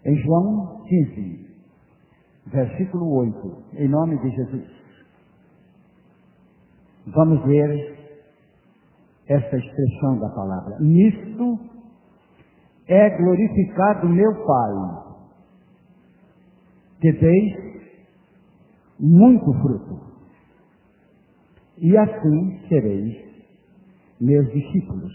Em João 15, versículo 8, em nome de Jesus, vamos ver esta expressão da palavra. Nisto é glorificado meu Pai, que deis muito fruto, e assim sereis meus discípulos.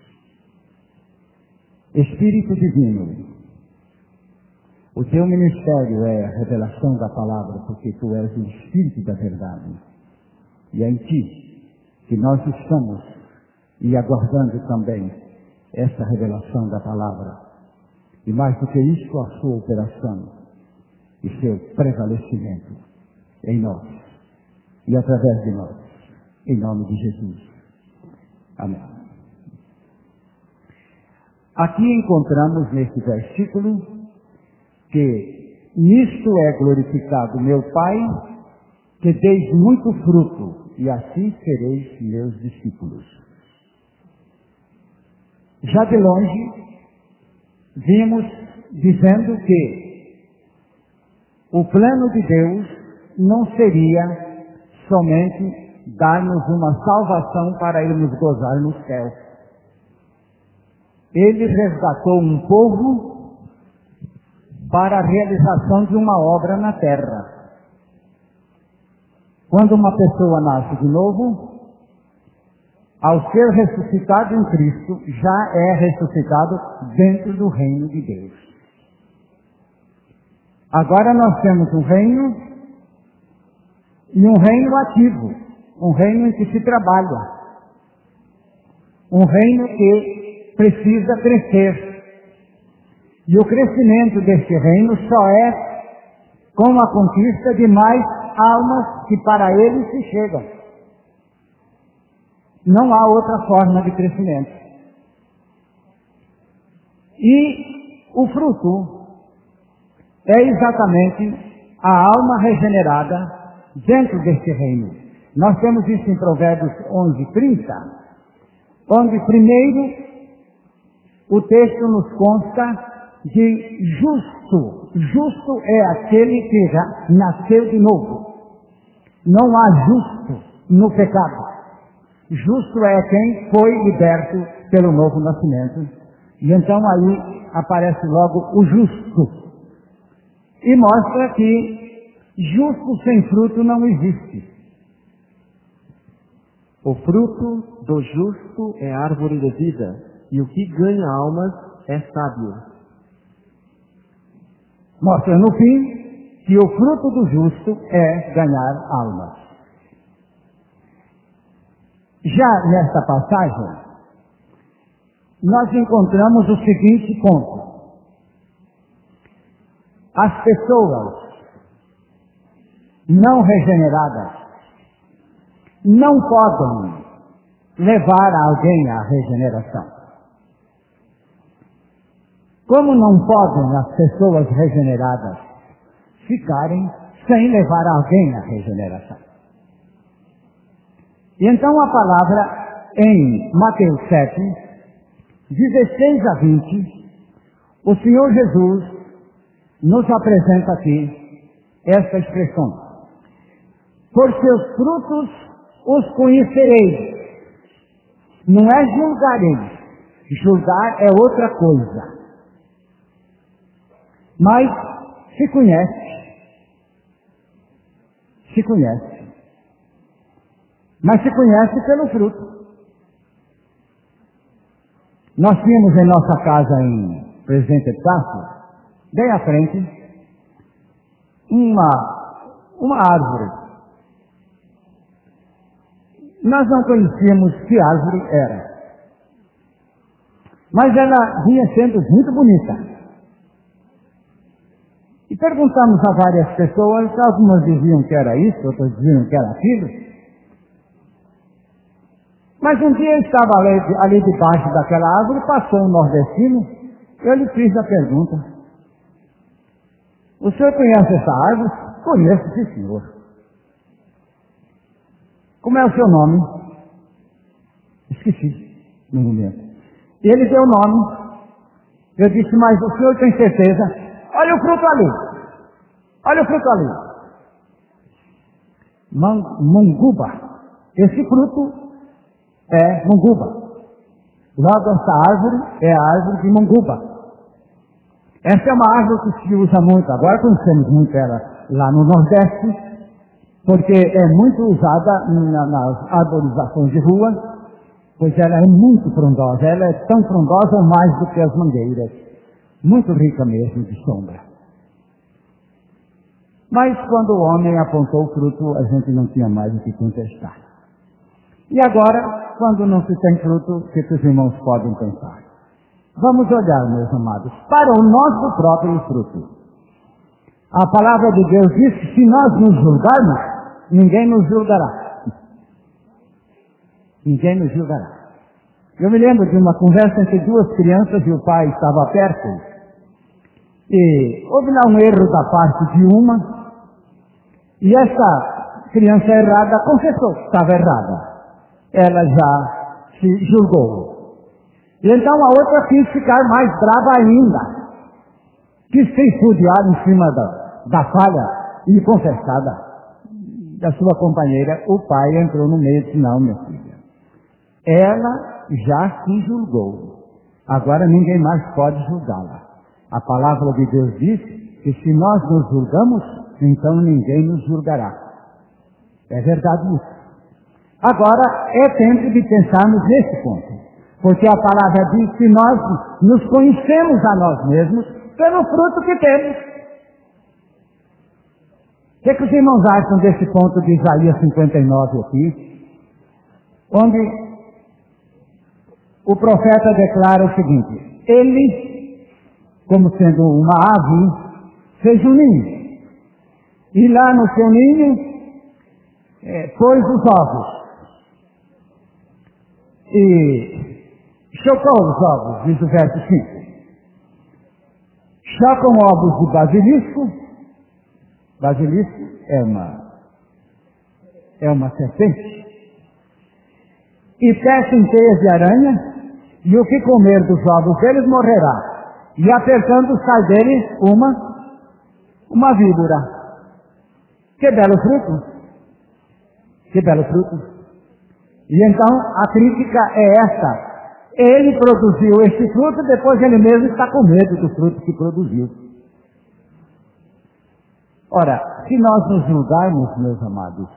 Espírito Divino, o teu ministério é a revelação da palavra, porque tu és o Espírito da verdade. E é em ti que nós estamos e aguardando também essa revelação da palavra. E mais do que isso, a sua operação e seu prevalecimento em nós e através de nós. Em nome de Jesus. Amém. Aqui encontramos neste versículo que nisto é glorificado meu Pai, que deis muito fruto, e assim sereis meus discípulos. Já de longe, vimos dizendo que o plano de Deus não seria somente dar-nos uma salvação para irmos gozar no céu. Ele resgatou um povo para a realização de uma obra na terra. Quando uma pessoa nasce de novo, ao ser ressuscitado em Cristo, já é ressuscitado dentro do reino de Deus. Agora nós temos um reino, e um reino ativo, um reino em que se trabalha, um reino que precisa crescer. E o crescimento deste reino só é com a conquista de mais almas que para ele se chegam. Não há outra forma de crescimento. E o fruto é exatamente a alma regenerada dentro deste reino. Nós temos isso em Provérbios 11:30, onde primeiro o texto nos consta de justo. Justo é aquele que já nasceu de novo. Não há justo no pecado. Justo é quem foi liberto pelo novo nascimento. E então aí aparece logo o justo. E mostra que justo sem fruto não existe. O fruto do justo é árvore de vida, e o que ganha almas é sábio. Mostra no fim que o fruto do justo é ganhar almas. Já nesta passagem, nós encontramos o seguinte ponto. As pessoas não regeneradas não podem levar alguém à regeneração. Como não podem as pessoas regeneradas ficarem sem levar alguém à regeneração? E então a palavra em Mateus 7, 16 a 20, o Senhor Jesus nos apresenta aqui esta expressão. Por seus frutos os conhecereis. Não é julgareis. Julgar é outra coisa. Mas se conhece. Se conhece. Mas se conhece pelo fruto. Nós tínhamos em nossa casa em Presidente Epitácio, bem à frente, uma árvore. Nós não conhecíamos que árvore era. Mas ela vinha sendo muito bonita. E perguntamos a várias pessoas, algumas diziam que era isso, outras diziam que era aquilo. Mas um dia eu estava ali debaixo daquela árvore, passou um nordestino, eu lhe fiz a pergunta. O senhor conhece essa árvore? Conheço, sim, senhor. Como é o seu nome? Esqueci, no momento. Ele deu o nome. Eu disse, mas o senhor tem certeza? Olha o fruto ali. Olha o fruto ali. Manguba. Esse fruto é manguba. Logo, essa árvore é a árvore de manguba. Essa é uma árvore que se usa muito, agora conhecemos muito ela lá no Nordeste, porque é muito usada nas arborizações de rua, pois ela é muito frondosa. Ela é tão frondosa ou mais do que as mangueiras. Muito rica mesmo de sombra. Mas quando o homem apontou o fruto, a gente não tinha mais o que contestar. E agora, quando não se tem fruto, o que os irmãos podem pensar? Vamos olhar, meus amados, para o nosso próprio fruto. A palavra de Deus diz que se nós nos julgarmos, ninguém nos julgará. Ninguém nos julgará. Eu me lembro de uma conversa entre duas crianças e o pai estava perto. E houve lá um erro da parte de uma. E essa criança errada confessou que estava errada. Ela já se julgou. E então a outra quis ficar mais brava ainda. Quis se esfudear em cima da falha e confessar da sua companheira. O pai entrou no meio e disse: não, minha filha. Ela já se julgou. Agora ninguém mais pode julgá-la. A palavra de Deus diz que se nós nos julgamos, então ninguém nos julgará. É verdade isso. Agora é tempo de pensarmos nesse ponto. Porque a palavra diz que nós nos conhecemos a nós mesmos pelo fruto que temos. O que os irmãos acham desse ponto de Isaías 59 aqui? Onde o profeta declara o seguinte: ele, como sendo uma ave, fez um ninho. E lá no seu ninho, pôs os ovos. E chocou os ovos, diz o verso 5. Chocam ovos de basilisco. Basilisco é uma serpente. E tecem teias de aranha, e o que comer dos ovos deles morrerá. E apertando sai dele uma víbora. Que belo fruto! Que belo fruto! E então a crítica é essa. Ele produziu este fruto, depois ele mesmo está com medo do fruto que produziu. Ora, se nós nos julgarmos, meus amados,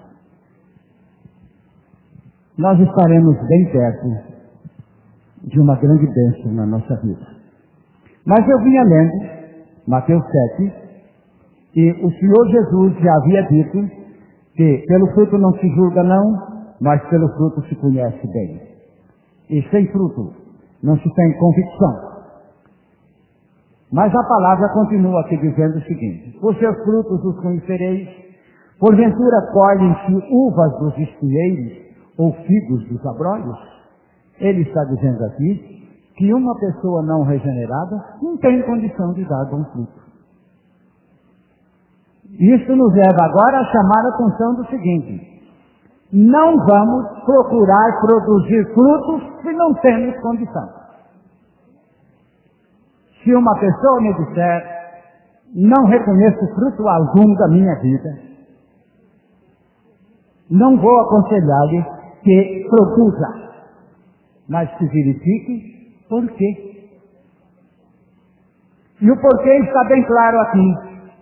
nós estaremos bem perto de uma grande bênção na nossa vida. Mas eu vinha lendo Mateus 7, e o Senhor Jesus já havia dito que pelo fruto não se julga não, mas pelo fruto se conhece bem. E sem fruto não se tem convicção. Mas a palavra continua aqui dizendo o seguinte: por seus frutos os conhecereis. Porventura colhem-se uvas dos espinheiros ou figos dos abrolhos? Ele está dizendo aqui que uma pessoa não regenerada não tem condição de dar bom fruto. Isso nos leva agora a chamar a atenção do seguinte: não vamos procurar produzir frutos se não temos condição. Se uma pessoa me disser: não reconheço fruto algum da minha vida, não vou aconselhar-lhe que produza, mas que verifique por quê. E o porquê está bem claro aqui.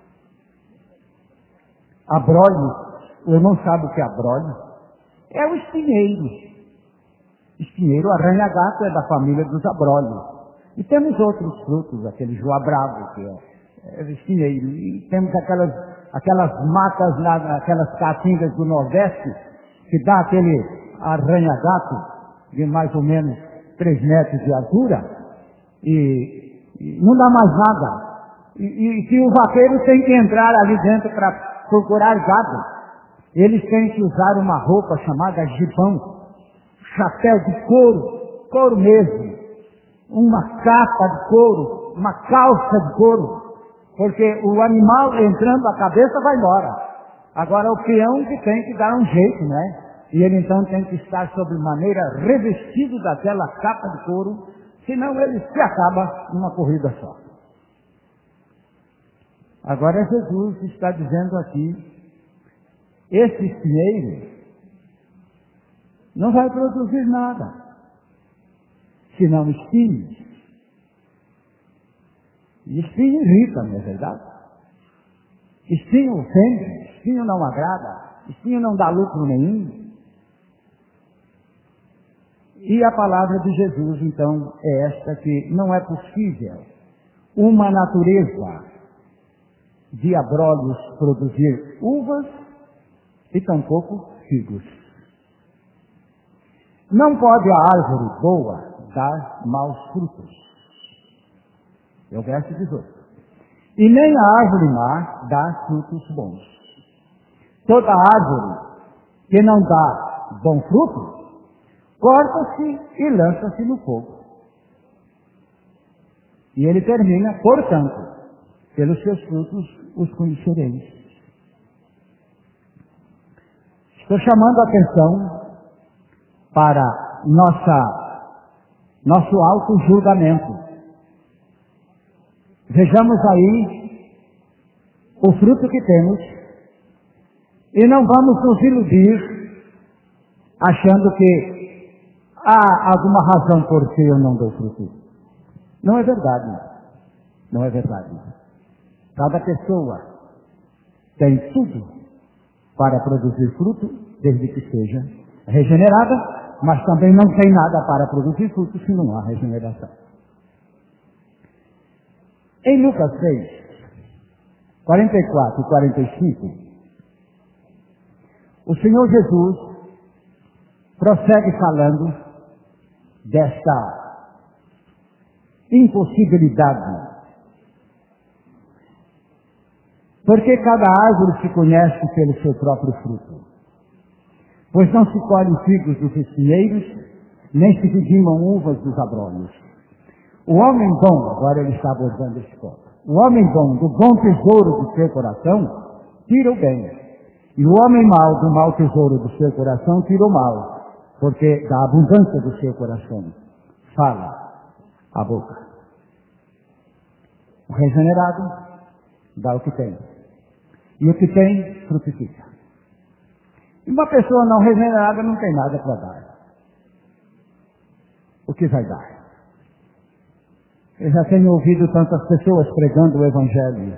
Abrolho, o irmão sabe o que é abrolho? É o espinheiro. Espinheiro, arranha-gato, é da família dos abrolhos. E temos outros frutos, aquele joabravo, que é espinheiro. E temos aquelas matas lá, aquelas caatingas do Nordeste, que dá aquele arranha-gato de mais ou menos 3 metros de altura, e não dá mais nada. E que o vaqueiro tem que entrar ali dentro para procurar gado. Eles têm que usar uma roupa chamada gibão, chapéu de couro mesmo, uma capa de couro, uma calça de couro, porque o animal entrando a cabeça vai embora. Agora o peão que tem que dar um jeito, né? E ele então tem que estar sobremaneira revestido daquela capa de couro, senão ele se acaba numa corrida só. Agora Jesus está dizendo aqui, esse espinheiro não vai produzir nada, senão espinhos. E espinho irrita, não é verdade? Espinho ofende, espinho não agrada, espinho não dá lucro nenhum. E a palavra de Jesus, então, é esta, que não é possível uma natureza de abrolhos produzir uvas e tampouco figos. Não pode a árvore boa dar maus frutos. É o verso 18. E nem a árvore má dá frutos bons. Toda árvore que não dá bom fruto, corta-se e lança-se no fogo. E ele termina, portanto, pelos seus frutos os conhecereis. Estou chamando a atenção para nosso auto-julgamento. Vejamos aí o fruto que temos e não vamos nos iludir achando que há alguma razão por que eu não dou fruto. Não é verdade. Não é verdade. Cada pessoa tem tudo para produzir fruto, desde que seja regenerada, mas também não tem nada para produzir fruto se não há regeneração. Em Lucas 6, 44 e 45, o Senhor Jesus prossegue falando desta impossibilidade. Porque cada árvore se conhece pelo seu próprio fruto. Pois não se colhem figos dos espinheiros, nem se vidimam uvas dos abrolhos. O homem bom, agora ele está abordando esse ponto, o homem bom, do bom tesouro do seu coração, tira o bem. E o homem mau, do mau tesouro do seu coração, tira o mal. Porque da abundância do seu coração fala a boca. O regenerado dá o que tem. E o que tem, frutifica. E uma pessoa não regenerada não tem nada para dar. O que vai dar? Eu já tenho ouvido tantas pessoas pregando o Evangelho.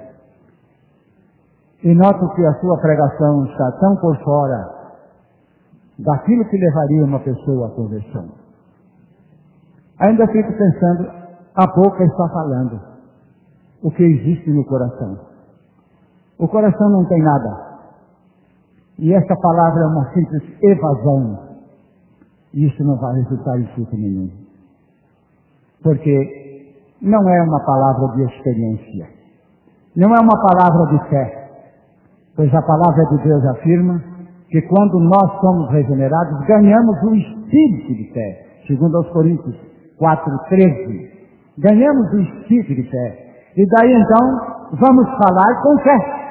E noto que a sua pregação está tão por fora daquilo que levaria uma pessoa à conversão. Ainda fico pensando, a boca está falando o que existe no coração. O coração não tem nada. E essa palavra é uma simples evasão. E isso não vai resultar em fruto nenhum. Porque não é uma palavra de experiência. Não é uma palavra de fé. Pois a palavra de Deus afirma que quando nós somos regenerados, ganhamos o espírito de fé. Segundo aos Coríntios 4:13. Ganhamos o espírito de fé. E daí então, vamos falar com fé.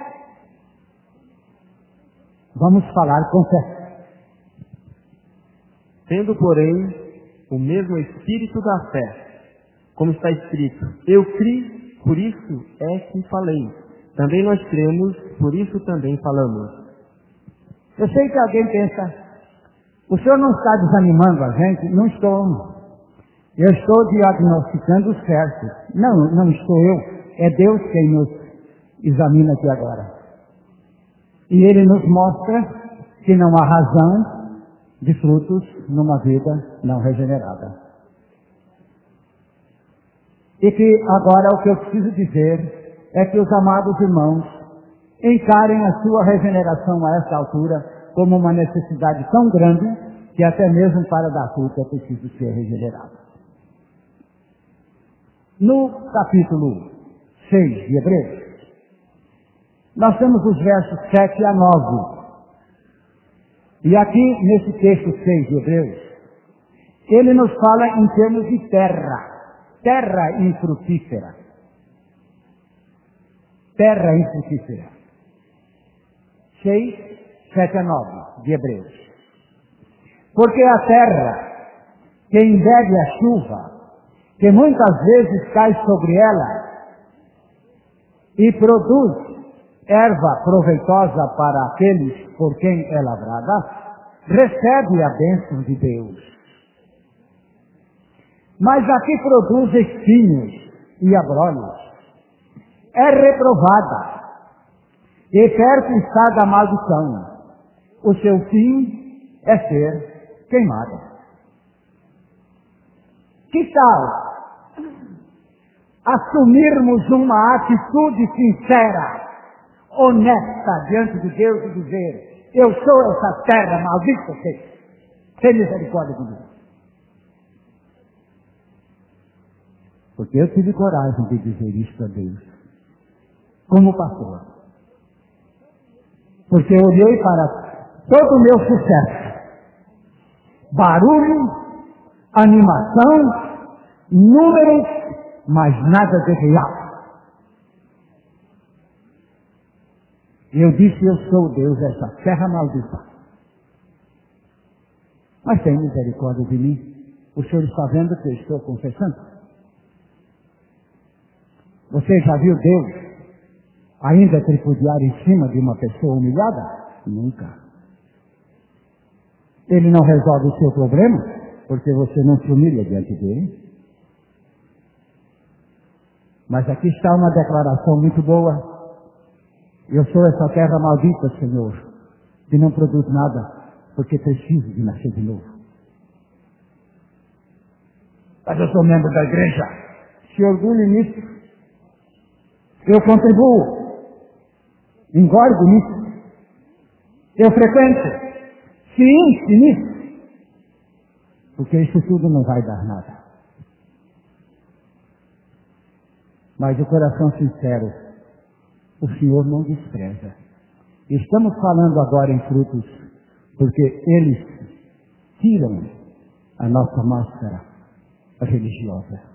Vamos falar com fé. Tendo, porém, o mesmo espírito da fé, como está escrito, eu criei, por isso é que falei. Também nós cremos, por isso também falamos. Eu sei que alguém pensa, o senhor não está desanimando a gente? Não estou. Eu estou diagnosticando os certos. Não estou eu. É Deus quem nos examina aqui agora. E Ele nos mostra que não há razão de frutos numa vida não regenerada. E que agora o que eu preciso dizer é que os amados irmãos encarem a sua regeneração a essa altura como uma necessidade tão grande que até mesmo para dar fruto é preciso ser regenerado. No capítulo 6 de Hebreus, nós temos os versos 7 a 9. E aqui, nesse texto 6 de Hebreus, ele nos fala em termos de terra infrutífera. Terra infrutífera. 6, 7 a 9 de Hebreus. Porque a terra que embebe a chuva, que muitas vezes cai sobre ela, e produz erva proveitosa para aqueles por quem é lavrada, recebe a bênção de Deus. Mas a que produz espinhos e abrolhos é reprovada, e perto está da maldição. O seu fim é ser queimada. Que tal assumirmos uma atitude sincera, honesta diante de Deus e dizer: eu sou essa terra maldita, sem misericórdia de Deus. Porque eu tive coragem de dizer isso a Deus, como pastor. Porque eu olhei para todo o meu sucesso. Barulho, animação, números, mas nada de real. E eu disse: eu sou Deus, essa terra maldita. Mas tem misericórdia de mim. O Senhor está vendo que eu estou confessando? Você já viu Deus ainda tripudiar em cima de uma pessoa humilhada? Nunca. Ele não resolve o seu problema porque você não se humilha diante dele. Mas aqui está uma declaração muito boa. Eu sou essa terra maldita, Senhor, que não produz nada, porque preciso de nascer de novo. Mas eu sou membro da igreja. Se orgulhe nisso. Eu contribuo. Engordo nisso. Eu frequento. Se enche nisso. Porque isso tudo não vai dar nada. Mas o coração sincero, o Senhor não despreza. Estamos falando agora em frutos, porque eles tiram a nossa máscara religiosa.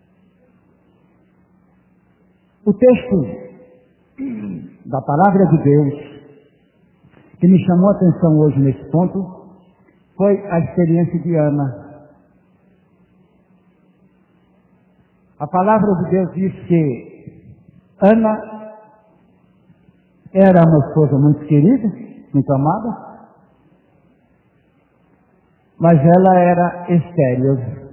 O texto da palavra de Deus que me chamou a atenção hoje nesse ponto foi a experiência de Ana. A palavra de Deus diz que Ana era uma esposa muito querida, muito amada, mas ela era estéril.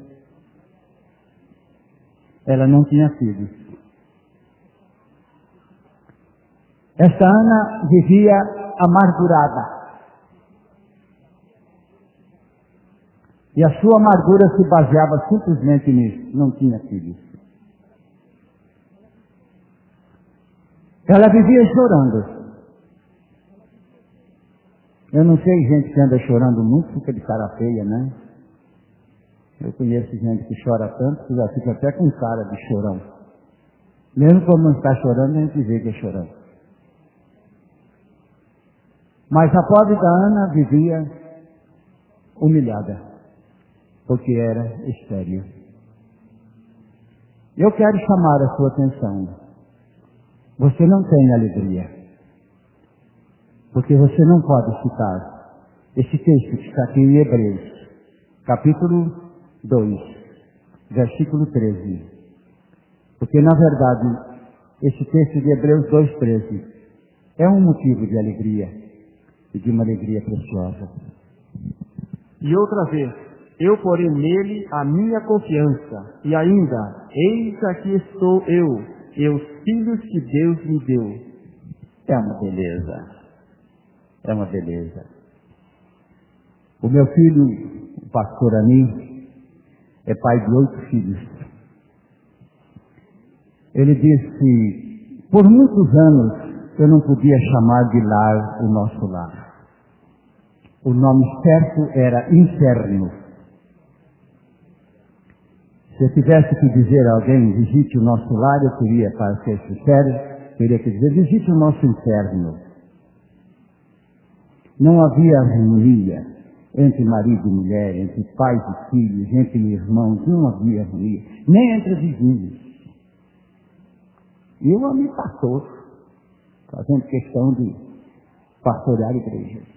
Ela não tinha filhos. Esta Ana vivia amargurada. E a sua amargura se baseava simplesmente nisso. Não tinha filhos. Ela vivia chorando. Eu não sei gente que anda chorando muito, fica de cara feia, né? Eu conheço gente que chora tanto que já fica até com cara de chorão. Mesmo quando não está chorando, a gente vê que é chorão. Mas a pobre da Ana vivia humilhada, porque era estéril. Eu quero chamar a sua atenção. Você não tem alegria, porque você não pode citar esse texto que está aqui em Hebreus, capítulo 2, versículo 13. Porque, na verdade, esse texto de Hebreus 2,13 é um motivo de alegria. E de uma alegria preciosa. E outra vez, eu porei nele a minha confiança, e ainda, eis aqui estou eu, e os filhos que Deus me deu. É uma beleza. É uma beleza. O meu filho, o pastor Ani, é pai de 8 filhos. Ele disse: por muitos anos eu não podia chamar de lar o nosso lar. O nome certo era inferno. Se eu tivesse que dizer a alguém: visite o nosso lar, eu queria, para ser sincero, teria que dizer: visite o nosso inferno. Não havia harmonia entre marido e mulher, entre pais e filhos, entre irmãos, não havia harmonia, nem entre vizinhos. E eu amo pastor, fazendo questão de pastorear a igreja.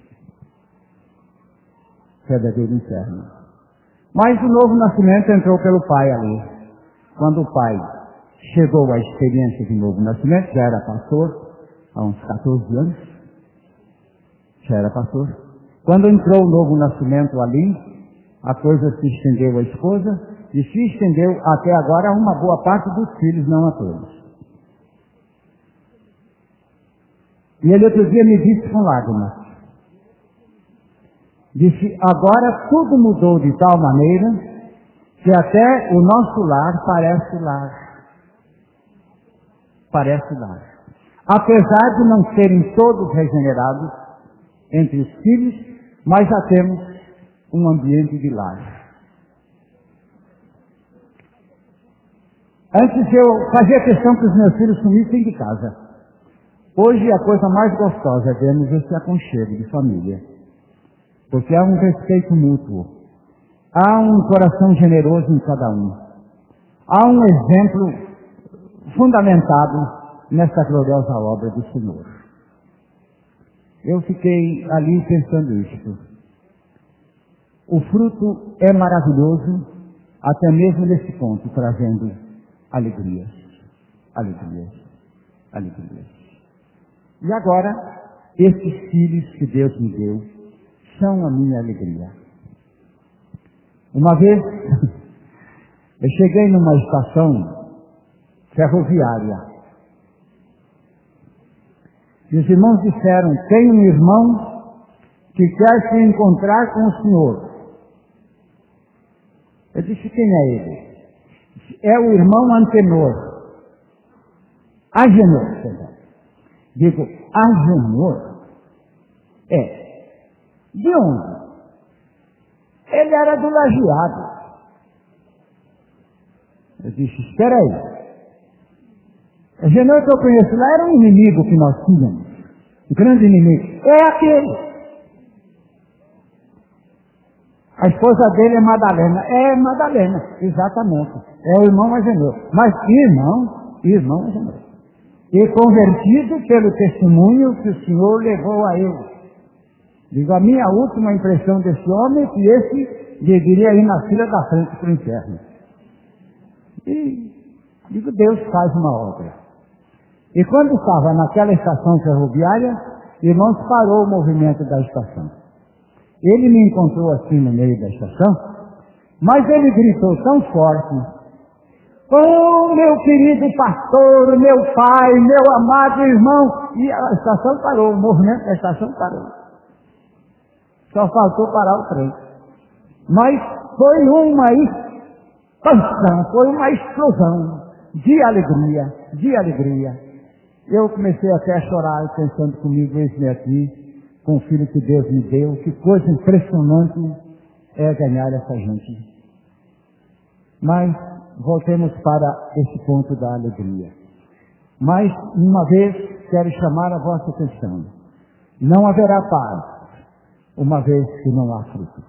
Verdadeiro inferno. Mas o novo nascimento entrou pelo pai ali. Quando o pai chegou à experiência de novo nascimento, já era pastor, há uns 14 anos, já era pastor. Quando entrou o novo nascimento ali, a coisa se estendeu à esposa e se estendeu até agora a uma boa parte dos filhos, não a todos. E ele outro dia me disse com lágrimas, disse, agora tudo mudou de tal maneira que até o nosso lar parece lar. Parece lar. Apesar de não serem todos regenerados entre os filhos, mas já temos um ambiente de lar. Antes eu fazia questão que os meus filhos sumissem de casa. Hoje a coisa mais gostosa é vermos esse aconchego de família. Porque há um respeito mútuo. Há um coração generoso em cada um. Há um exemplo fundamentado nessa gloriosa obra do Senhor. Eu fiquei ali pensando isto. O fruto é maravilhoso, até mesmo nesse ponto, trazendo alegrias, alegrias, alegrias. E agora, esses filhos que Deus me deu são a minha alegria. Uma vez, eu cheguei numa estação ferroviária. E os irmãos disseram, tem um irmão que quer se encontrar com o senhor. Eu disse, quem é ele? É o irmão Antenor. Agenor, perdão. Digo, Agenor? É. De onde? Ele era do Lajeado. Eu disse, espera aí. O Genor que eu conheço lá era um inimigo que nós tínhamos. Um grande inimigo. É aquele. A esposa dele é Madalena. É Madalena, exatamente. É o irmão Agenor. Mas irmão Agenor. E convertido pelo testemunho que o Senhor levou a ele. Digo, a minha última impressão desse homem é que esse deveria ir na fila da frente para o inferno. E digo, Deus faz uma obra. E quando estava naquela estação ferroviária, irmãos, parou o movimento da estação. Ele me encontrou assim no meio da estação, mas ele gritou tão forte, oh, meu querido pastor, meu pai, meu amado irmão, e a estação parou, o movimento da estação parou. Só faltou parar o trem. Mas foi uma expansão, foi uma explosão de alegria, de alegria. Eu comecei até a chorar, pensando comigo, eis-me aqui, com o filho que Deus me deu, que coisa impressionante é ganhar essa gente. Mas voltemos para esse ponto da alegria. Mais uma vez, quero chamar a vossa atenção. Não haverá paz, uma vez que não há fruto.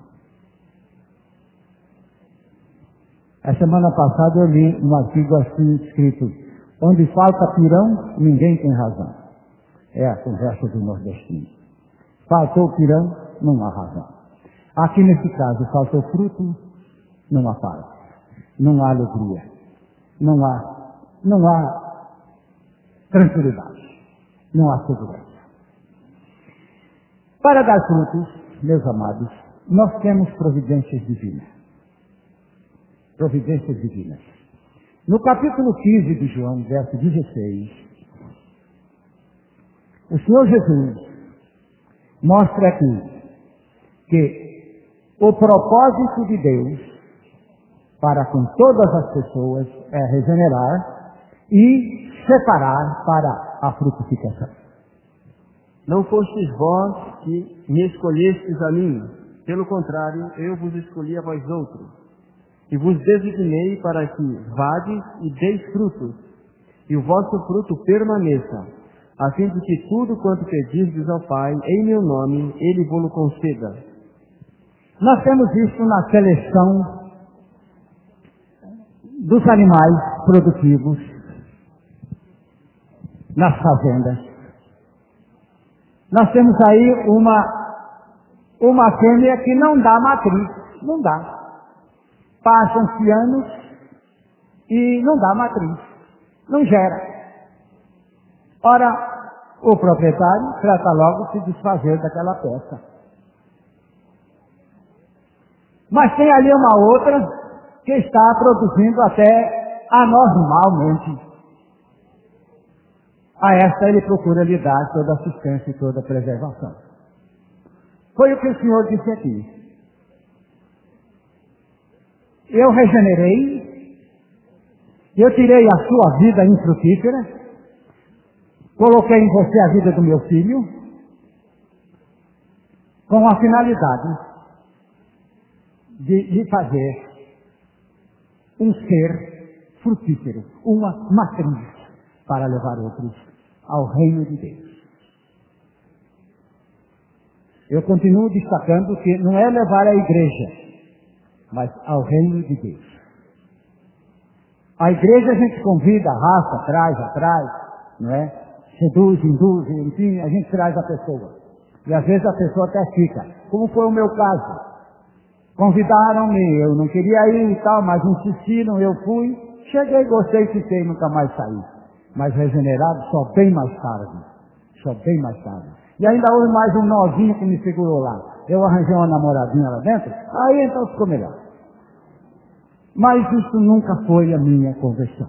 A semana passada eu li um artigo assim escrito, onde falta pirão, ninguém tem razão. É a conversa do nordestino. Faltou pirão, não há razão. Aqui nesse caso, faltou fruto, não há paz. Não há alegria. Não há tranquilidade. Não há segurança. Para dar frutos, meus amados, nós temos providências divinas. Providências divinas. No capítulo 15 de João, verso 16, o Senhor Jesus mostra aqui que o propósito de Deus para com todas as pessoas é regenerar e separar para a frutificação. Não fostes vós que me escolhestes a mim, pelo contrário, eu vos escolhi a vós outros, e vos designei para que vades e deis frutos, e o vosso fruto permaneça, a fim de que tudo quanto pedirdes ao Pai, em meu nome, Ele vos conceda. Nós temos isso na seleção dos animais produtivos nas fazendas. Nós temos aí uma fêmea que não dá matriz, não dá. Passam-se anos e não dá matriz. não gera. Ora, o proprietário trata logo de se desfazer daquela peça. Mas tem ali uma outra que está produzindo até anormalmente. A esta ele procura lhe dar toda assistência e toda preservação. Foi o que o Senhor disse aqui. Eu regenerei, eu tirei a sua vida infrutífera, coloquei em você a vida do meu filho, com a finalidade de fazer um ser frutífero, uma matriz para levar outros ao reino de Deus. Eu continuo destacando que não é levar a igreja, mas ao reino de Deus. A igreja a gente convida, arrasta, traz, não é? Seduz, induz, enfim, a gente traz a pessoa. E às vezes a pessoa até fica, como foi o meu caso. Convidaram-me, eu não queria ir e tal, mas insistiram, eu fui. Cheguei, gostei, fiquei, nunca mais saí. Mas regenerado só bem mais tarde. Só bem mais tarde. E ainda houve mais um nozinho que me segurou lá. Eu arranjei uma namoradinha lá dentro, aí então ficou melhor. Mas isso nunca foi a minha conversão.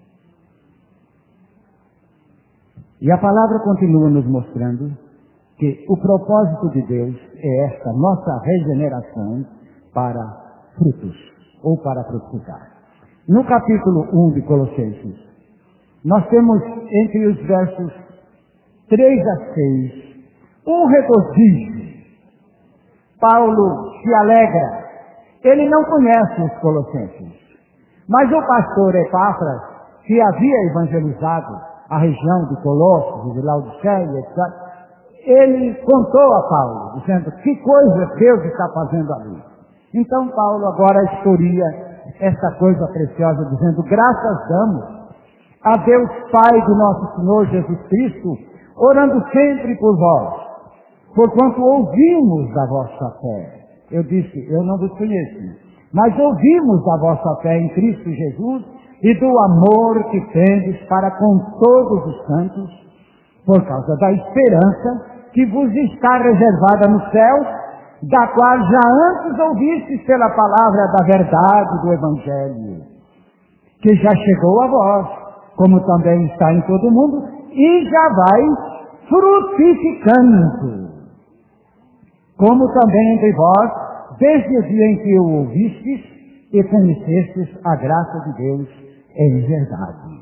E a palavra continua nos mostrando que o propósito de Deus é esta nossa regeneração para frutos, ou para frutificar. No capítulo 1 de Colossenses, nós temos entre os versos 3 a 6, um regozijo. Paulo se alegra. Ele não conhece os colossenses. Mas o pastor Epáfras, que havia evangelizado a região de Colossos, de Laodiceia, etc., ele contou a Paulo, dizendo que coisa Deus está fazendo ali. Então Paulo agora historia essa coisa preciosa, dizendo: graças damos a Deus Pai do nosso Senhor Jesus Cristo, orando sempre por vós, porquanto ouvimos da vossa fé. Eu disse, eu não vos conheço, mas ouvimos da vossa fé em Cristo Jesus e do amor que tendes para com todos os santos, por causa da esperança que vos está reservada no céu, da qual já antes ouvistes pela palavra da verdade do Evangelho, que já chegou a vós, como também está em todo o mundo, e já vai frutificando, como também entre vós, desde o dia em que o ouvistes e conhecestes a graça de Deus em verdade.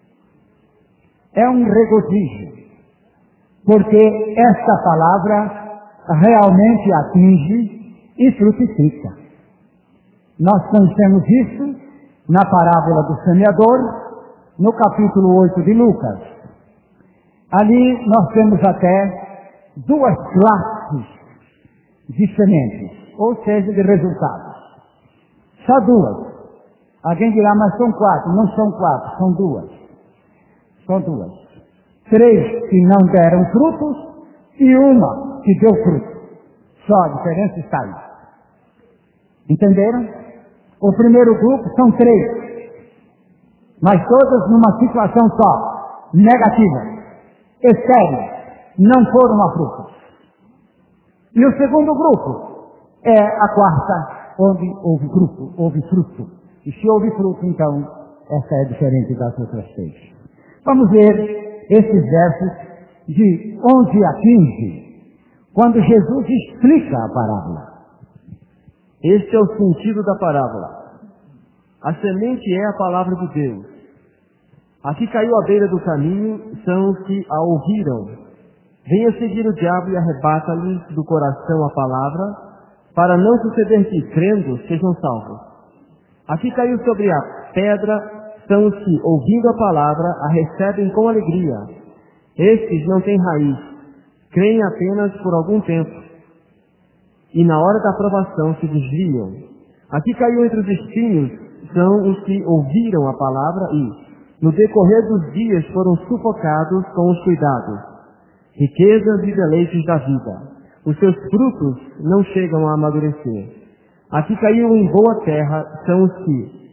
É um regozijo, porque esta palavra realmente atinge e frutifica. Nós conhecemos isso na parábola do semeador, no capítulo 8 de Lucas. Ali nós temos até duas classes de sementes, ou seja, de resultados. Só duas. Alguém dirá, mas são quatro. Não são quatro, são duas. São duas. 3 que não deram frutos e uma que deu fruto. Só a diferença está aí. Entenderam? O primeiro grupo são 3, mas todas numa situação só, negativa, estéril, não foram a frutos. E o segundo grupo é a quarta, onde houve fruto. E se houve fruto, então, essa é diferente das outras 3. Vamos ver esses versos de 11 a 15, quando Jesus explica a parábola. Este é o sentido da parábola. A semente é a palavra de Deus. A que caiu à beira do caminho são os que a ouviram. Venha seguir o diabo e arrebata-lhes do coração a palavra, para não suceder que, crendo, sejam salvos. A que caiu sobre a pedra são os que, ouvindo a palavra, a recebem com alegria. Estes não têm raiz, creem apenas por algum tempo, e na hora da provação se desviam. A que caiu entre os espinhos são os que ouviram a palavra e, no decorrer dos dias, foram sufocados com os cuidados, riquezas e deleites da vida. Os seus frutos não chegam a amadurecer. A que caiu em boa terra são os que,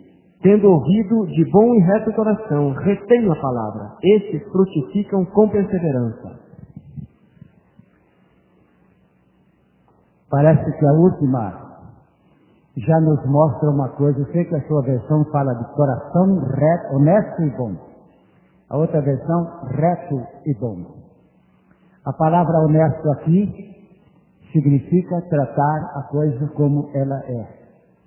tendo ouvido de bom e reto coração, retém a palavra. Estes frutificam com perseverança. Parece que a última já nos mostra uma coisa. Eu sei que a sua versão fala de coração reto, honesto e bom. A outra versão, reto e bom. A palavra honesto aqui significa tratar a coisa como ela é.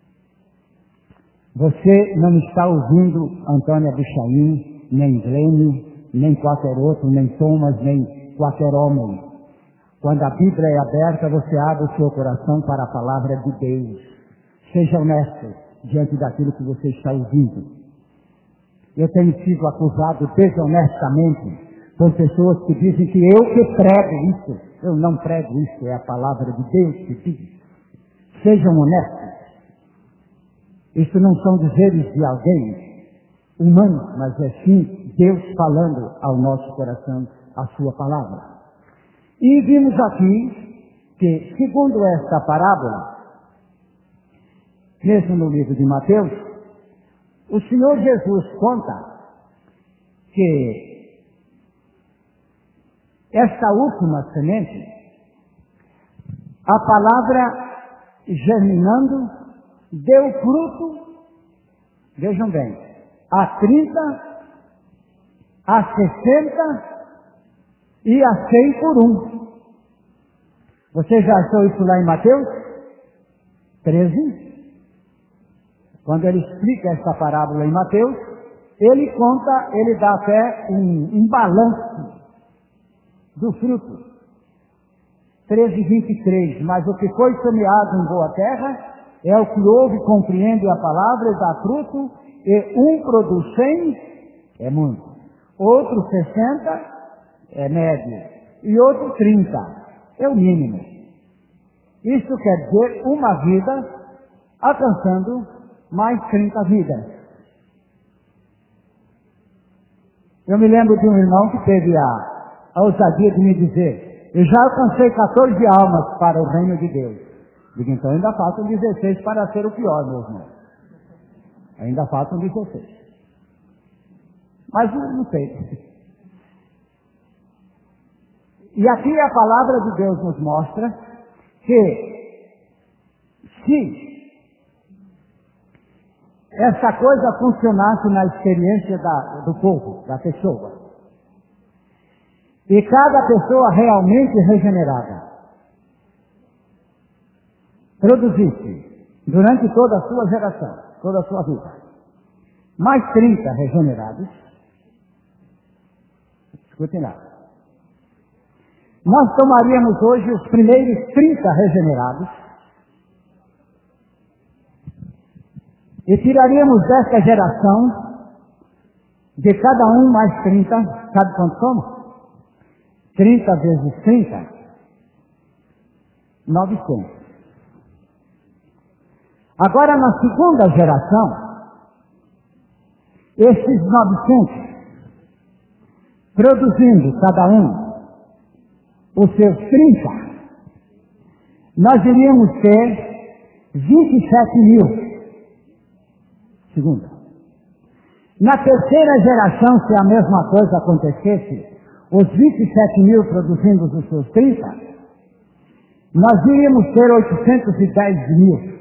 Você não está ouvindo Antônia Bichain, nem Glene, nem qualquer outro, nem Thomas, nem qualquer homem. Quando a Bíblia é aberta, você abre o seu coração para a palavra de Deus. Seja honesto diante daquilo que você está ouvindo. Eu tenho sido acusado desonestamente por pessoas que dizem que eu que prego isso. Eu não prego isso, é a palavra de Deus que diz. Sejam honestos. Isso não são dizeres de alguém humano, mas é sim Deus falando ao nosso coração a sua palavra. E vimos aqui que, segundo esta parábola, mesmo no livro de Mateus, o Senhor Jesus conta que esta última semente, a palavra germinando, deu fruto, vejam bem, a 30, a 60 e a 100 por 1. Você já achou isso lá em Mateus 13? Quando ele explica essa parábola em Mateus, ele conta, ele dá até um balanço do fruto. 13:23. Mas o que foi semeado em boa terra é o que ouve, compreende a palavra e dá fruto, e um produz 100, é muito. Outro 60, é médio. E outro 30, é o mínimo. Isso quer dizer uma vida alcançando mais 30 vidas. Eu me lembro de um irmão que teve a ousadia de me dizer: eu já alcancei 14 almas para o reino de Deus. Digo, então ainda faltam 16 para ser o pior, meu irmão. Ainda faltam 16. Mas não sei. E aqui a palavra de Deus nos mostra que se essa coisa funcionasse na experiência do povo, da pessoa, e cada pessoa realmente regenerada produzisse, durante toda a sua geração, toda a sua vida, mais 30 regenerados, escutem lá, nós tomaríamos hoje os primeiros 30 regenerados e tiraríamos desta geração, de cada um mais 30, sabe quanto somos? 30 vezes 30, 900. Agora, na segunda geração, esses 900, produzindo cada um os seus 30, nós iríamos ter 27 mil. Segunda. Na terceira geração, se a mesma coisa acontecesse, os 27 mil produzindo os seus 30, nós iríamos ter 810 mil.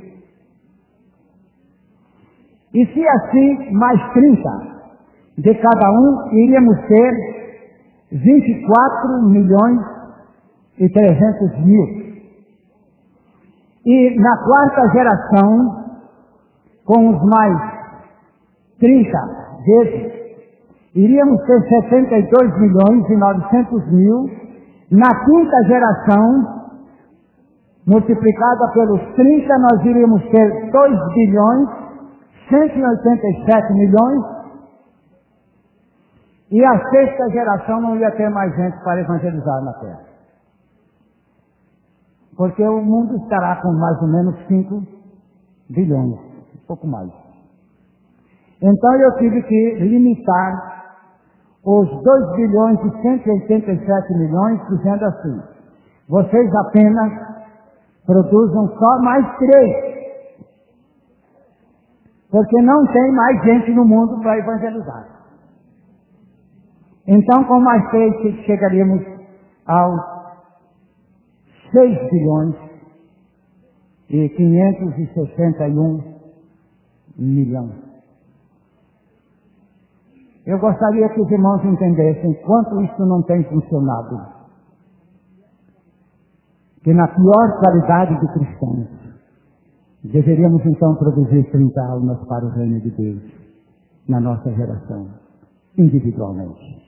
E se assim, mais 30 de cada um, iríamos ter 24 milhões e 300 mil. E na quarta geração, com os mais 30 vezes, iríamos ter 72 milhões e 900 mil. Na quinta geração, multiplicada pelos 30, nós iríamos ter 2 bilhões, 187 milhões. E a sexta geração não ia ter mais gente para evangelizar na terra. Porque o mundo estará com mais ou menos 5 bilhões, um pouco mais. Então eu tive que limitar os 2 bilhões e 187 milhões, dizendo assim: vocês apenas produzam só mais 3. Porque não tem mais gente no mundo para evangelizar. Então, com mais 3, chegaríamos aos 6 bilhões e 561 milhões. Eu gostaria que os irmãos entendessem quanto isso não tem funcionado. Que na pior qualidade de cristãos, deveríamos então produzir 30 almas para o reino de Deus, na nossa geração, individualmente.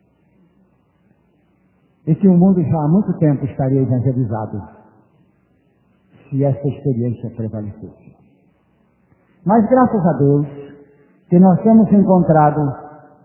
E que o mundo já há muito tempo estaria evangelizado, se essa experiência prevalecesse. Mas graças a Deus, que nós temos encontrado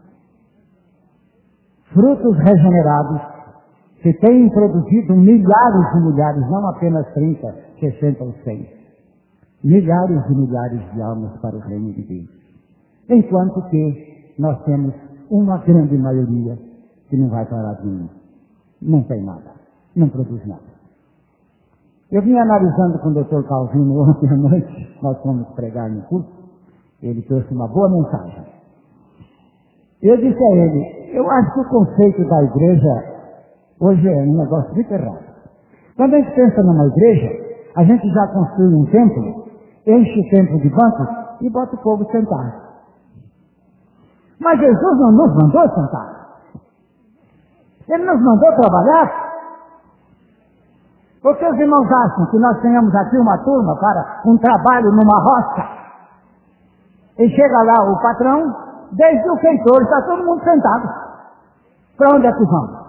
frutos regenerados, que têm produzido milhares e milhares, não apenas 30, 60 ou 100, milhares e milhares de almas para o reino de Deus. Enquanto que nós temos uma grande maioria que não vai para nenhum, não tem nada, não produz nada. Eu vim analisando com o Dr. Calvino ontem à noite, nós fomos pregar no culto, ele trouxe uma boa mensagem. Eu disse a ele, eu acho que o conceito da igreja hoje é um negócio muito errado. Quando a gente pensa numa igreja, a gente já construi um templo, enche o templo de bancos e bota o povo sentar. Mas Jesus não nos mandou sentar. Ele nos mandou trabalhar. Porque os irmãos acham que nós tenhamos aqui uma turma para um trabalho numa roça. E chega lá o patrão, desde o feitor, está todo mundo sentado. Para onde é que vamos?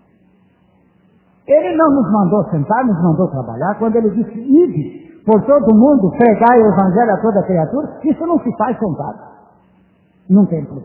Ele não nos mandou sentar, nos mandou trabalhar. Quando ele disse, ide por todo mundo, pregai o evangelho a toda criatura, isso não se faz sentado. Num templo.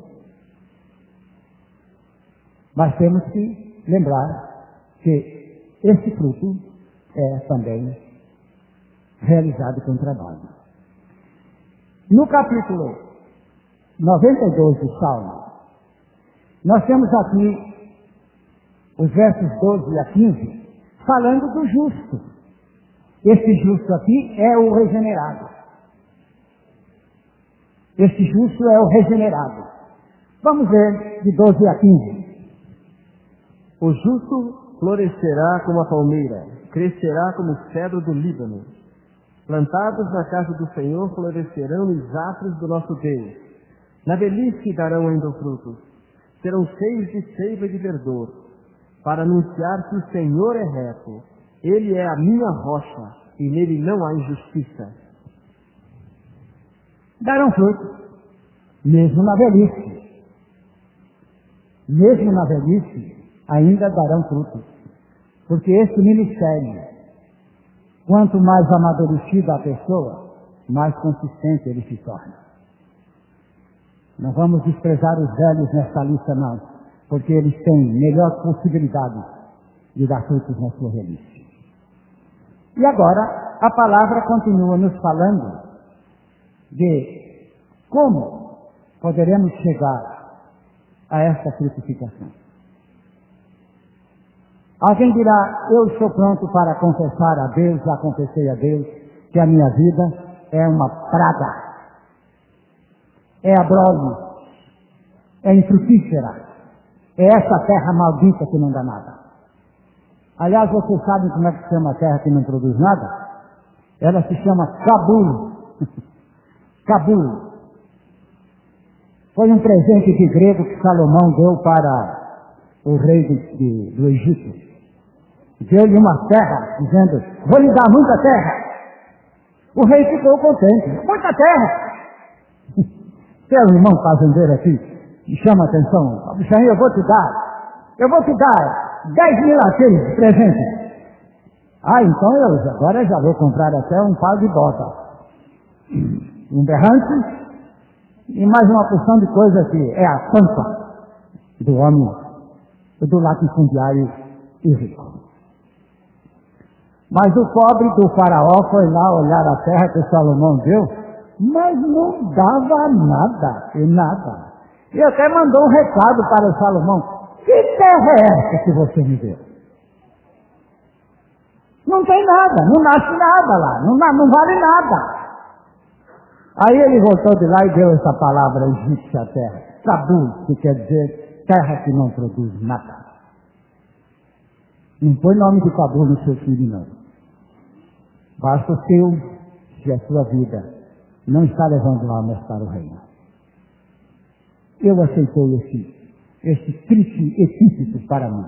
Mas temos que lembrar que esse fruto é também realizado com trabalho. No capítulo 92 do Salmo, nós temos aqui os versos 12 a 15, falando do justo. Esse justo aqui é o regenerado. Esse justo é o regenerado. Vamos ver de 12 a 15. O justo florescerá como a palmeira, crescerá como o cedro do Líbano. Plantados na casa do Senhor, florescerão nos atos do nosso Deus. Na velhice darão ainda frutos. Serão cheios de seiva e de verdor, para anunciar que o Senhor é reto. Ele é a minha rocha, e nele não há injustiça. Darão frutos, mesmo na velhice. Mesmo na velhice, ainda darão frutos. Porque esse ministério, quanto mais amadurecida a pessoa, mais consistente ele se torna. Não vamos desprezar os velhos nesta lista não, porque eles têm melhor possibilidade de dar frutos na sua velhice. E agora, a palavra continua nos falando de como poderemos chegar a esta frutificação. Alguém dirá, eu estou pronto para confessar a Deus, já confessei a Deus, que a minha vida é uma praga, é abrolho, é infrutífera, é essa terra maldita que não dá nada. Aliás, vocês sabem como é que se chama a terra que não produz nada? Ela se chama Cabul. Cabul. Foi um presente de grego que Salomão deu para o rei do Egito. Deu-lhe uma terra, dizendo, vou lhe dar muita terra. O rei ficou contente. Muita terra! Seu irmão fazendeiro aqui, me chama a atenção. Senhor, eu vou te dar 10 mil aqueles de presente. Então agora eu já vou comprar até um par de botas. Um berrante e mais uma porção de coisa que é a pampa do homem, do latifundiário e rico. Mas o pobre do faraó foi lá olhar a terra que Salomão deu, mas não dava nada, e nada. E até mandou um recado para o Salomão, que terra é essa que você me deu? Não tem nada, não nasce nada lá, não vale nada. Aí ele voltou de lá e deu essa palavra egípcia à terra. Cabul, que quer dizer terra que não produz nada. Não põe nome de Cabul no seu filho, não. Basta o seu, se a sua vida não está levando almas para o reino. Eu aceitei esse triste epíteto para mim,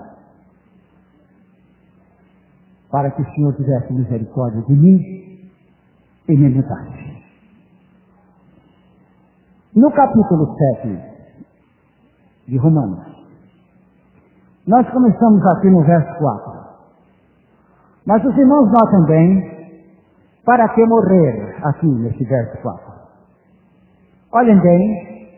para que o Senhor tivesse misericórdia de mim e me mudasse. No capítulo 7 de Romanos, nós começamos aqui no verso 4. Mas os irmãos notam bem, para que morrer aqui nesse verso 4? Olhem bem,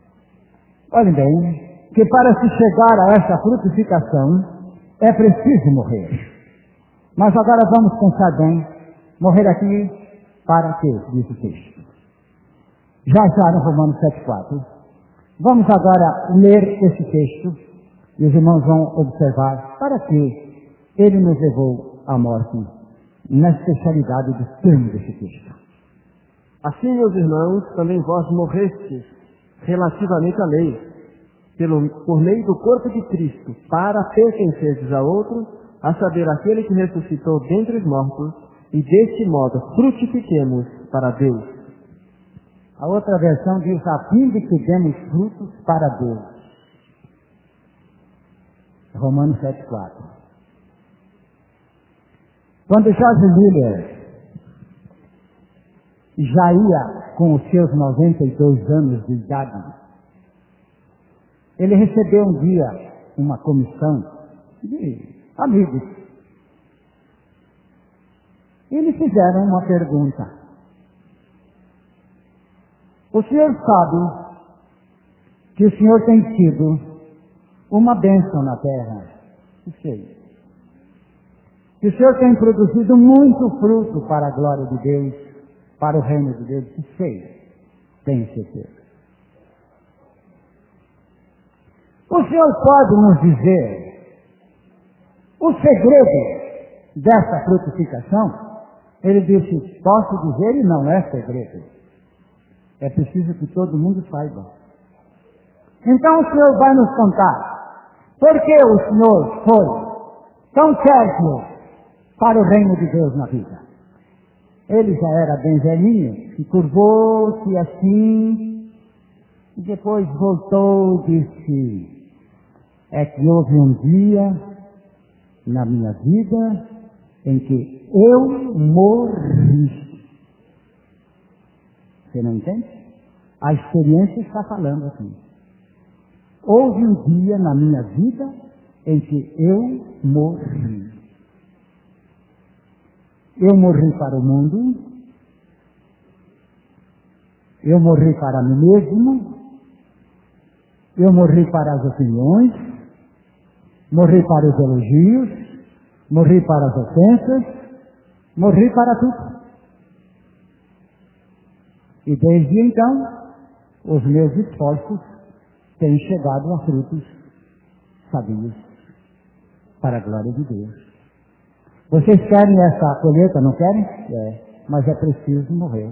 que para se chegar a essa frutificação é preciso morrer. Mas agora vamos pensar bem, morrer aqui para quê, diz o texto. Já no Romanos 7,4. Vamos agora ler esse texto e os irmãos vão observar para que ele nos levou à morte na especialidade do termo desse texto. Assim, meus irmãos, também vós morrestes relativamente à lei, por meio do corpo de Cristo, para pertencerdes a outro, a saber, aquele que ressuscitou dentre os mortos, e deste modo frutifiquemos para Deus. A outra versão diz, a fim de que demos frutos para Deus. Romanos 7,4. Quando George Miller já ia com os seus 92 anos de idade, ele recebeu um dia uma comissão de amigos. E lhe fizeram uma pergunta. O senhor sabe que o senhor tem sido uma bênção na terra? Que sei. Que o senhor tem produzido muito fruto para a glória de Deus, para o reino de Deus? Que sei. Tenho certeza. O senhor pode nos dizer o segredo dessa frutificação? Ele disse, posso dizer e não é segredo. É preciso que todo mundo saiba. Então o senhor vai nos contar por que o senhor foi tão certo para o reino de Deus na vida. Ele já era bem velhinho, se curvou-se assim, e depois voltou e disse, é que houve um dia na minha vida em que eu morri. Você não entende? A experiência está falando assim. Houve um dia na minha vida em que eu morri. Eu morri para o mundo, eu morri para mim mesmo, eu morri para as opiniões, morri para os elogios, morri para as ofensas, morri para tudo. E desde então, os meus esforços têm chegado a frutos sabios para a glória de Deus. Vocês querem essa colheita, não querem? Mas é preciso morrer.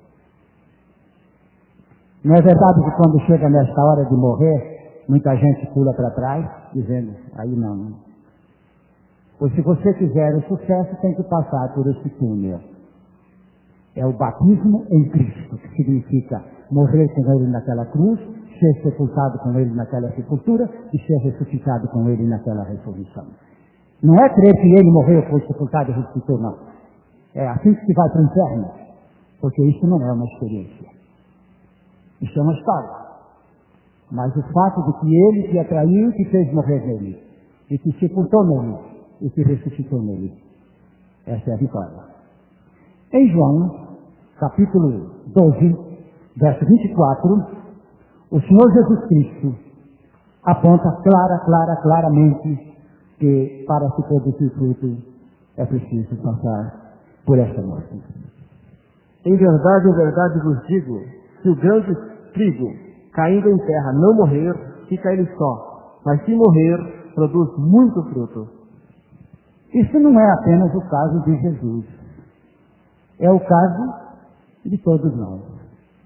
Não é verdade que quando chega nesta hora de morrer, muita gente pula para trás, dizendo, aí não. Pois se você quiser o sucesso, tem que passar por esse túnel. É o batismo em Cristo, que significa morrer com Ele naquela cruz, ser sepultado com Ele naquela sepultura e ser ressuscitado com Ele naquela ressurreição. Não é crer que Ele morreu, foi sepultado e ressuscitou, não. É assim que se vai para o inferno, porque isso não é uma experiência. Isso é uma história. Mas o fato de que Ele te atraiu, te fez morrer nele, e te sepultou nele, e te ressuscitou nele. Essa é a vitória. Em João, capítulo 12, verso 24, o Senhor Jesus Cristo aponta claramente que para se produzir fruto é preciso passar por esta morte. Em verdade vos digo, se o grande trigo caindo em terra não morrer, fica ele só, mas se morrer, produz muito fruto. Isso não é apenas o caso de Jesus. É o caso de todos nós.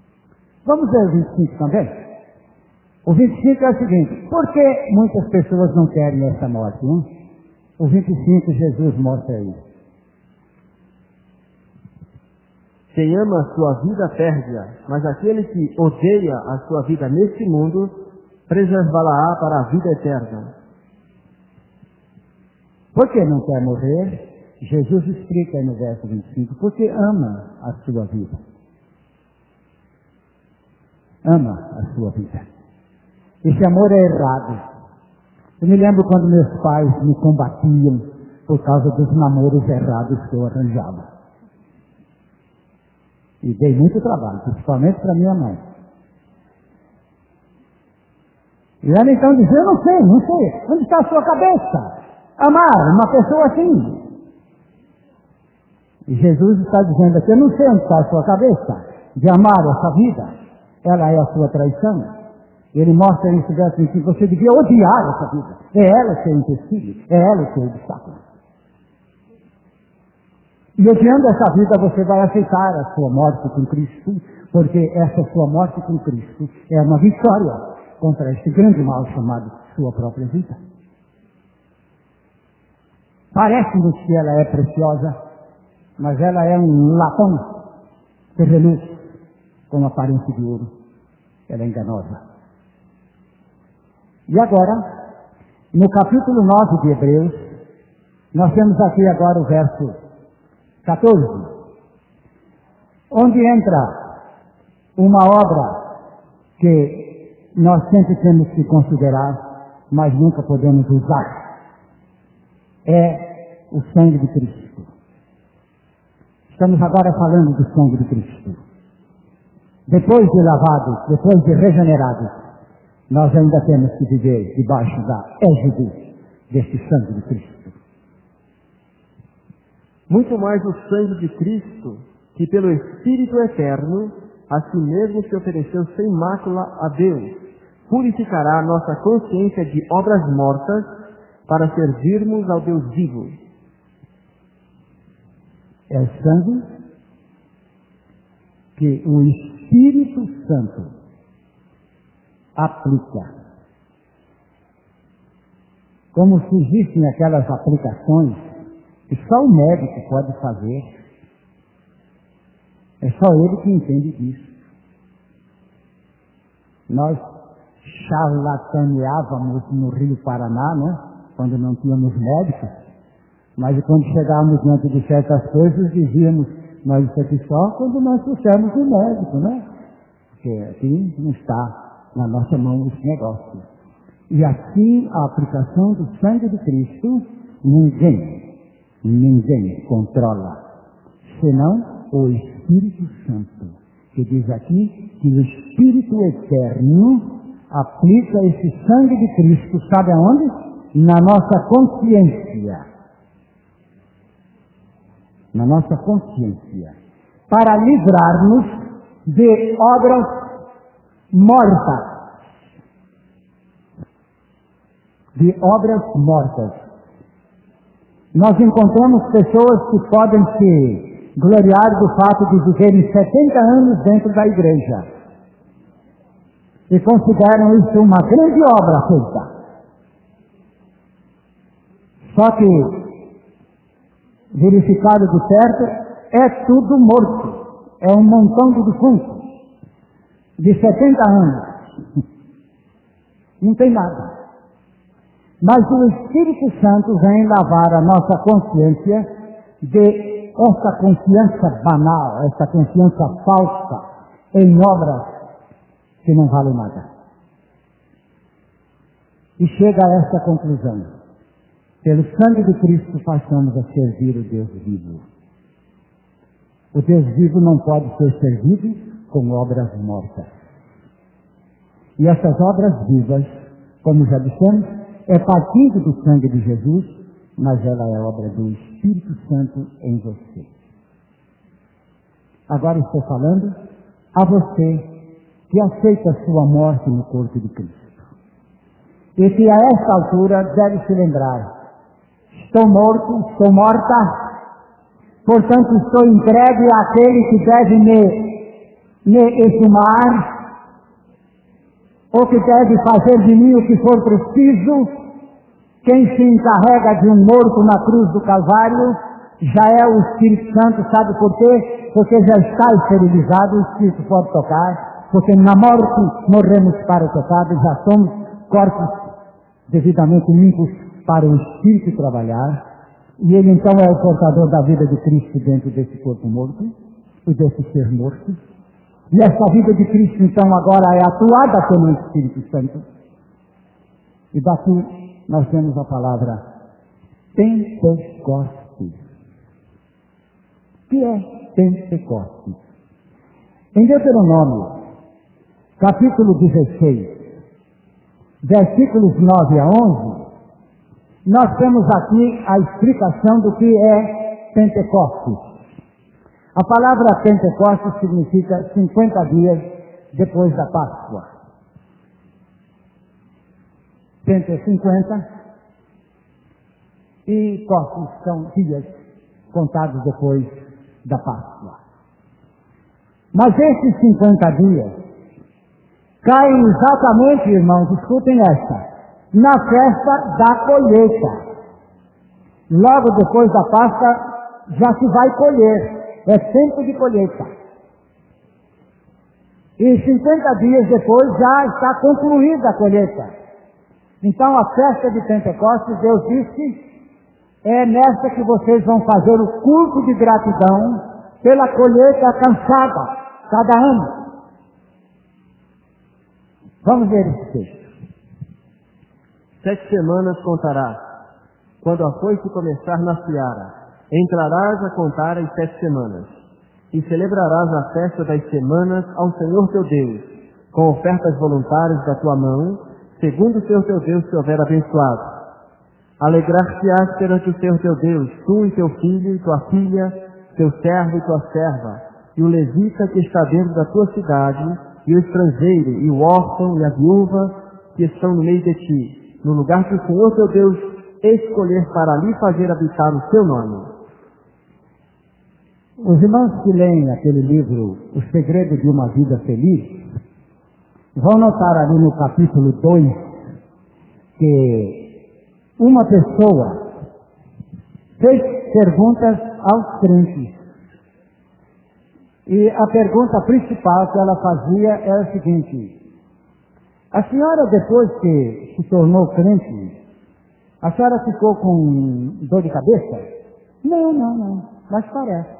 Vamos ver o 25 também? O 25 é o seguinte: por que muitas pessoas não querem essa morte? Hein? O 25 Jesus mostra isso. Quem ama a sua vida perde-a, mas aquele que odeia a sua vida neste mundo, preservá-la-á para a vida eterna. Por que não quer morrer? Jesus explica aí no verso 25, porque ama a sua vida. Ama a sua vida. Esse amor é errado. Eu me lembro quando meus pais me combatiam por causa dos namoros errados que eu arranjava. E dei muito trabalho, principalmente para minha mãe. E ela então dizia: eu não sei, onde está a sua cabeça? Amar uma pessoa assim. E Jesus está dizendo aqui: eu não sei onde está a sua cabeça de amar essa vida. Ela é a sua traição. Ele mostra nesse verso que você devia odiar essa vida. É ela o seu empecilho, é ela o seu obstáculo. E odiando essa vida, você vai aceitar a sua morte com Cristo, porque essa sua morte com Cristo é uma vitória contra este grande mal chamado sua própria vida. Parece-nos que ela é preciosa, mas ela é um latão que reluz com aparência de ouro. Ela é enganosa. E agora, no capítulo 9 de Hebreus, nós temos aqui agora o verso 14, onde entra uma obra que nós sempre temos que considerar, mas nunca podemos usar. É o sangue de Cristo. Estamos agora falando do sangue de Cristo. Depois de lavados, depois de regenerados, nós ainda temos que viver debaixo da égide deste sangue de Cristo. Muito mais o sangue de Cristo, que pelo Espírito Eterno, a si mesmo se ofereceu sem mácula a Deus, purificará a nossa consciência de obras mortas para servirmos ao Deus vivo. É o sangue que o Espírito Santo aplica. Como se existem aquelas aplicações que só o médico pode fazer. É só ele que entende disso. Nós charlataneávamos no Rio Paraná, né? Quando não tínhamos médicos. Mas quando chegávamos diante de certas coisas, dizíamos: mas isso aqui só quando nós trouxermos um médico, né? Porque aqui não está na nossa mão esse negócio. E assim, a aplicação do sangue de Cristo, ninguém controla, senão o Espírito Santo, que diz aqui que o Espírito Eterno aplica esse sangue de Cristo, sabe aonde? Na nossa consciência. Na nossa consciência. Para livrar-nos de obras mortas. De obras mortas. Nós encontramos pessoas que podem se gloriar do fato de viverem 70 anos dentro da igreja. E consideram isso uma grande obra feita. Só que, verificado de perto, é tudo morto. É um montão de defuntos. De 70 anos. Não tem nada. Mas o Espírito Santo vem lavar a nossa consciência de essa confiança banal, essa confiança falsa em obras que não valem nada. E chega a essa conclusão: pelo sangue de Cristo passamos a servir o Deus vivo. O Deus vivo não pode ser servido com obras mortas. E essas obras vivas, como já dissemos, é partido do sangue de Jesus, mas ela é obra do Espírito Santo em você. Agora estou falando a você que aceita a sua morte no corpo de Cristo. E que a esta altura deve se lembrar: estou morto, estou morta, portanto estou entregue àquele que deve me exumar, ou que deve fazer de mim o que for preciso. Quem se encarrega de um morto na cruz do Calvário já é o Espírito Santo, sabe por quê? Porque já está esterilizado, o Espírito pode tocar, porque na morte morremos para o pecado, já somos corpos devidamente limpos para o Espírito trabalhar, e ele então é o portador da vida de Cristo dentro desse corpo morto, e desse ser morto. E essa vida de Cristo então agora é atuada pelo Espírito Santo. E daqui nós temos a palavra Pentecostes. O que é Pentecostes? Em Deuteronômio, capítulo 16, versículos 9 a 11, nós temos aqui a explicação do que é Pentecostes. A palavra Pentecostes significa 50 dias depois da Páscoa. Pente é 50 e Costes são dias contados depois da Páscoa. Mas esses 50 dias caem exatamente, irmãos, escutem esta, na festa da colheita. Logo depois da Páscoa já se vai colher, é tempo de colheita. E 50 dias depois já está concluída a colheita. Então a festa de Pentecostes, Deus disse, é nesta que vocês vão fazer o culto de gratidão pela colheita alcançada cada ano. Vamos ver esse texto. 7 semanas contarás, quando a foice começar na seara, entrarás a contar as 7 semanas, e celebrarás a festa das semanas ao Senhor teu Deus, com ofertas voluntárias da tua mão, segundo o Senhor teu Deus te houver abençoado. Alegrar-te-ás perante o Senhor teu Deus, tu e teu filho e tua filha, teu servo e tua serva, e o levita que está dentro da tua cidade, e o estrangeiro, e o órfão, e a viúva, que estão no meio de ti, no lugar que o Senhor teu Deus escolher para ali fazer habitar o seu nome. Os irmãos que leem aquele livro, O Segredo de uma Vida Feliz, vão notar ali no capítulo 2 que uma pessoa fez perguntas aos crentes. E a pergunta principal que ela fazia era a seguinte: a senhora, depois que se tornou crente, a senhora ficou com dor de cabeça? Não, mas parece.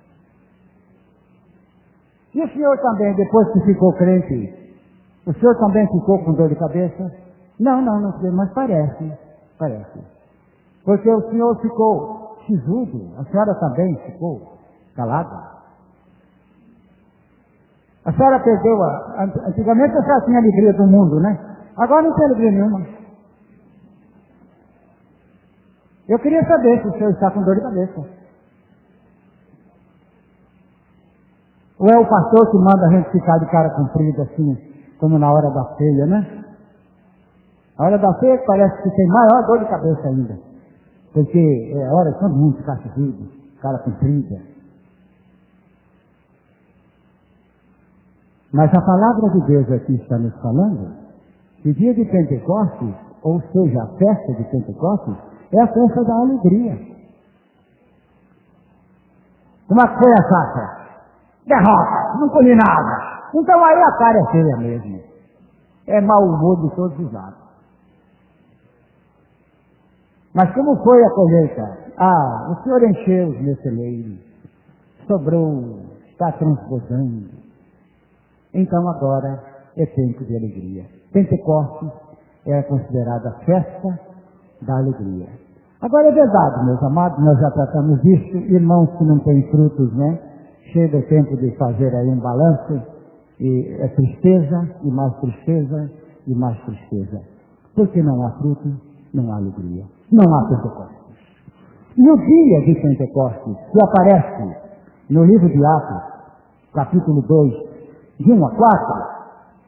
E o senhor também, depois que ficou crente, o senhor também ficou com dor de cabeça? Não, mas parece. Porque o senhor ficou sisudo, a senhora também ficou calada. A senhora perdeu antigamente a senhora tinha alegria do mundo, né? Agora não tem alegria nenhuma. Eu queria saber se o senhor está com dor de cabeça. Ou é o pastor que manda a gente ficar de cara comprida assim, como na hora da ceia, né? A hora da ceia parece que tem maior dor de cabeça ainda. Porque é a hora de todo mundo ficar seguido, cara comprida. Mas a palavra de Deus aqui está nos falando que o dia de Pentecostes, ou seja, a festa de Pentecostes, é a festa da alegria. Como é que foi a festa? Derrota, não colhi nada. Então aí a cara é feia mesmo. É mau humor de todos os lados. Mas como foi a colheita? O senhor encheu os meus celeiros, sobrou, está transbordando. Então agora é tempo de alegria. Pentecostes é considerada a festa da alegria. Agora é verdade, meus amados, nós já tratamos disso, irmãos que não têm frutos, né? Chega o tempo de fazer aí um balanço, e é tristeza, e mais tristeza, e mais tristeza. Porque não há fruto, não há alegria. Não há Pentecostes. E o dia de Pentecostes, que aparece no livro de Atos, capítulo 2, de 1 a 4,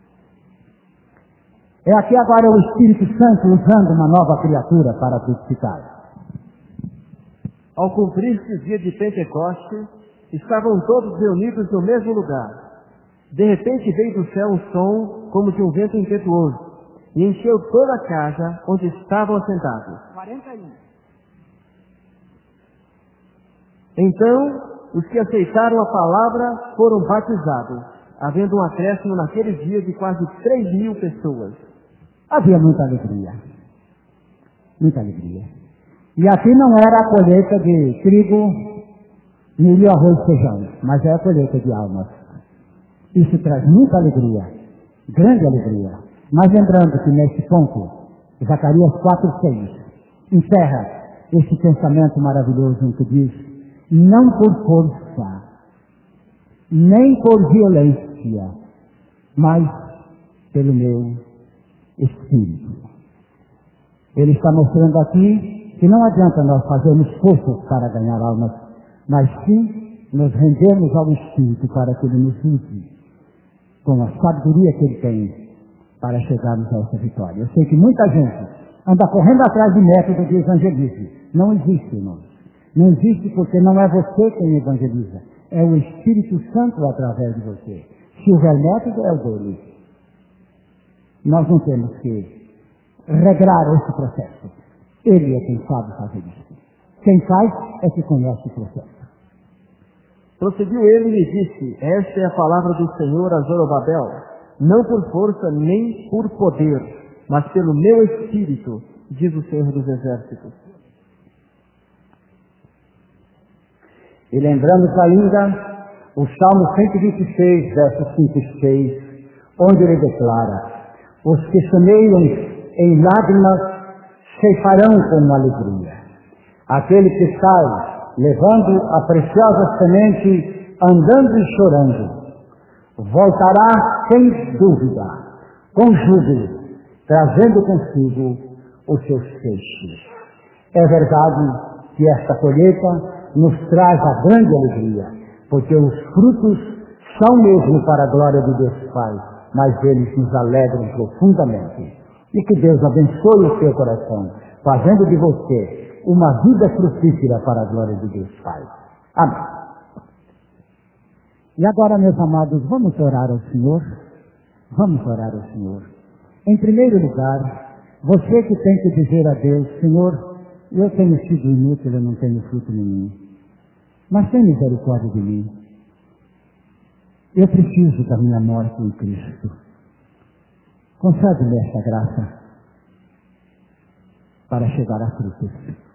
é aqui agora o Espírito Santo usando uma nova criatura para testificar. Ao cumprir-se o dia de Pentecostes, estavam todos reunidos no mesmo lugar. De repente veio do céu um som como de um vento impetuoso, e encheu toda a casa onde estavam assentados. 41. Então, os que aceitaram a palavra foram batizados, havendo um acréscimo naqueles dias de quase 3.000 pessoas. Havia muita alegria. Muita alegria. E aqui não era a colheita de trigo, milho, arroz e feijão, mas é a colheita de almas. Isso traz muita alegria, grande alegria. Mas lembrando que nesse ponto, Zacarias 4:6 encerra esse pensamento maravilhoso em que diz: não por força, nem por violência, mas pelo meu Espírito. Ele está mostrando aqui que não adianta nós fazermos forças para ganhar almas, mas sim nos rendermos ao Espírito para que Ele nos use com a sabedoria que Ele tem para chegarmos a essa vitória. Eu sei que muita gente anda correndo atrás de método de evangelismo. Não existe, irmãos. Não existe porque não é você quem evangeliza. É o Espírito Santo através de você. Se houver método, é o dele. Nós não temos que regrar esse processo. Ele é quem sabe fazer isso. Quem faz é que conhece o processo. Prosseguiu ele e lhe disse: esta é a palavra do Senhor a Zorobabel, não por força nem por poder, mas pelo meu Espírito, diz o Senhor dos Exércitos. E lembramos ainda o Salmo 126, versos 5 e 6, onde ele declara: os que semeiam em lágrimas ceifarão com alegria. Aquele que sai levando a preciosa semente, andando e chorando, voltará sem dúvida, com júbilo, trazendo consigo os seus feixes. É verdade que esta colheita nos traz a grande alegria, porque os frutos são mesmo para a glória de Deus Pai, mas eles nos alegram profundamente. E que Deus abençoe o seu coração, fazendo de você uma vida frutífera para a glória de Deus Pai. Amém. E agora, meus amados, vamos orar ao Senhor? Vamos orar ao Senhor. Em primeiro lugar, você que tem que dizer a Deus: Senhor, eu tenho sido inútil, eu não tenho fruto nenhum, mas tem misericórdia de mim. Eu preciso da minha morte em Cristo. Concede-me esta graça para chegar a frutos.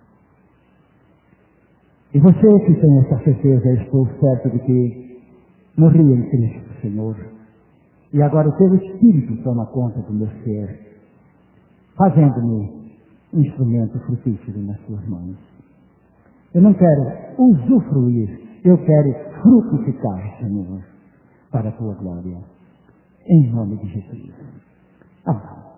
E você que tem essa certeza, eu estou certo de que morri em Cristo, Senhor. E agora o teu Espírito toma conta do meu ser, fazendo-me instrumento frutífero nas tuas mãos. Eu não quero usufruir, eu quero frutificar, Senhor, para a tua glória. Em nome de Jesus. Amém.